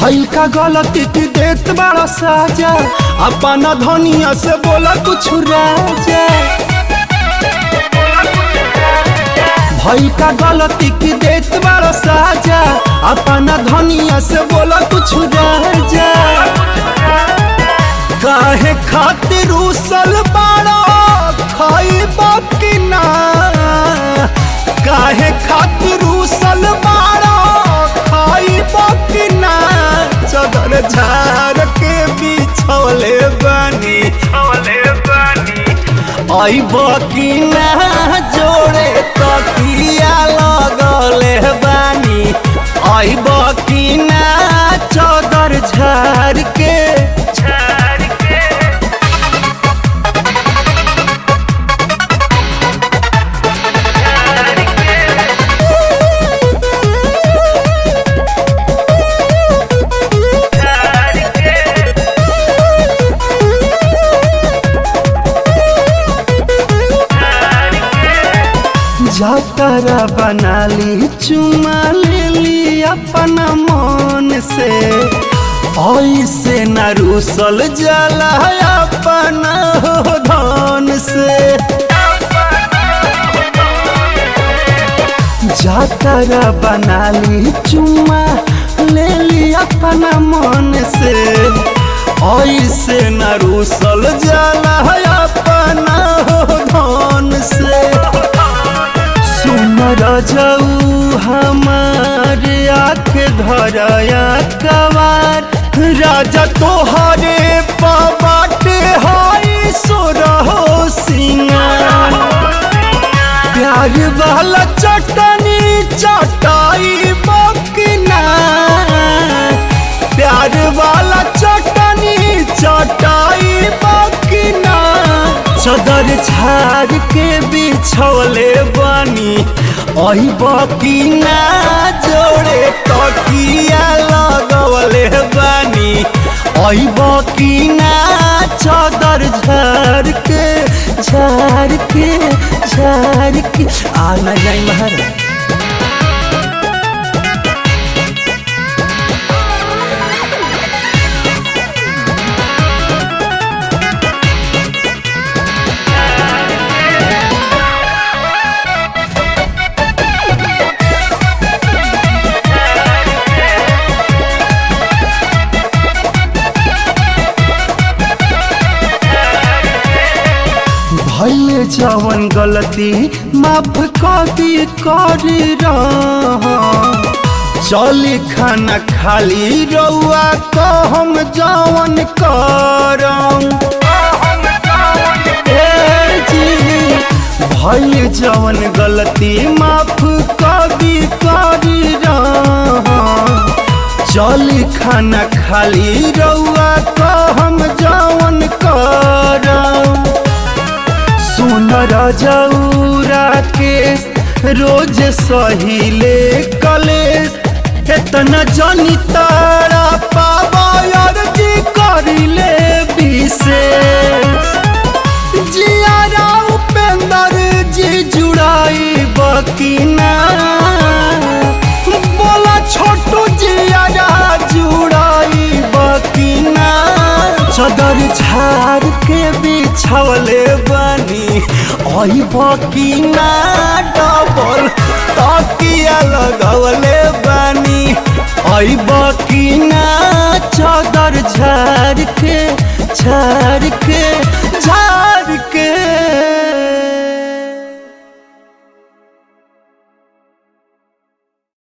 भइल का गलती की देत बड़ा साजा, अपना धनिया से बोला कुछ राजा। भइल का गलती की देत बड़ा साजा, अपना धनिया से बोला कुछ राजा। काहे खातिर उसल बड़ा खाइबा कि ना, काहे खातिर उसल बड़ा खाइबा कि ना। चदर झाड़ के बिछौले बानी आइबा कि ना, जोड़े तकिया लगले बानी आइबा कि ना। चदर झाड़ के जातरा बना ली चुमा ले ली अपना मन से, ऐसे न रूसल जला अपना हो धन से। जातरा बना ली चुमा ले ली अपना मन से, ऐसे न रूसल जला अपना हो धन से। रजऊ हमारे आँख धरया कवार, राजा तोहरे बाटे हाई सोरहो सिंगार। प्यार वाला चटनी चटाई बकना, प्यार वाला चटनी चटाई बकना। चदर झाड़ के बिछौले बानी आइबा कि ना, जोड़े तकिया लगवले बानी आइबा कि ना। चदर झाड़ के आ ना जाई महाराज। भइले जवन गलती माफ कदी कर रहा, चली खाना खाली रउआ कहम जवन करम। भइले जवन गलती माफ कदी कर रहा, चली खाना खाली रउआ कहम जवन करम। सुन रजौरा के रोज सहिले कलेश, इतना जनी तारा पावा अर्जी करिले विशेष। जियारा उपेंद्र जी जुड़ाई बकिना, बोला छोटू जियारा जुड़ाई बकिना। चदर झाड़ के बिछौले बानी आइबा कि ना, डबल तकिया लगवले बानी आइबा कि ना। चदर झाड़ के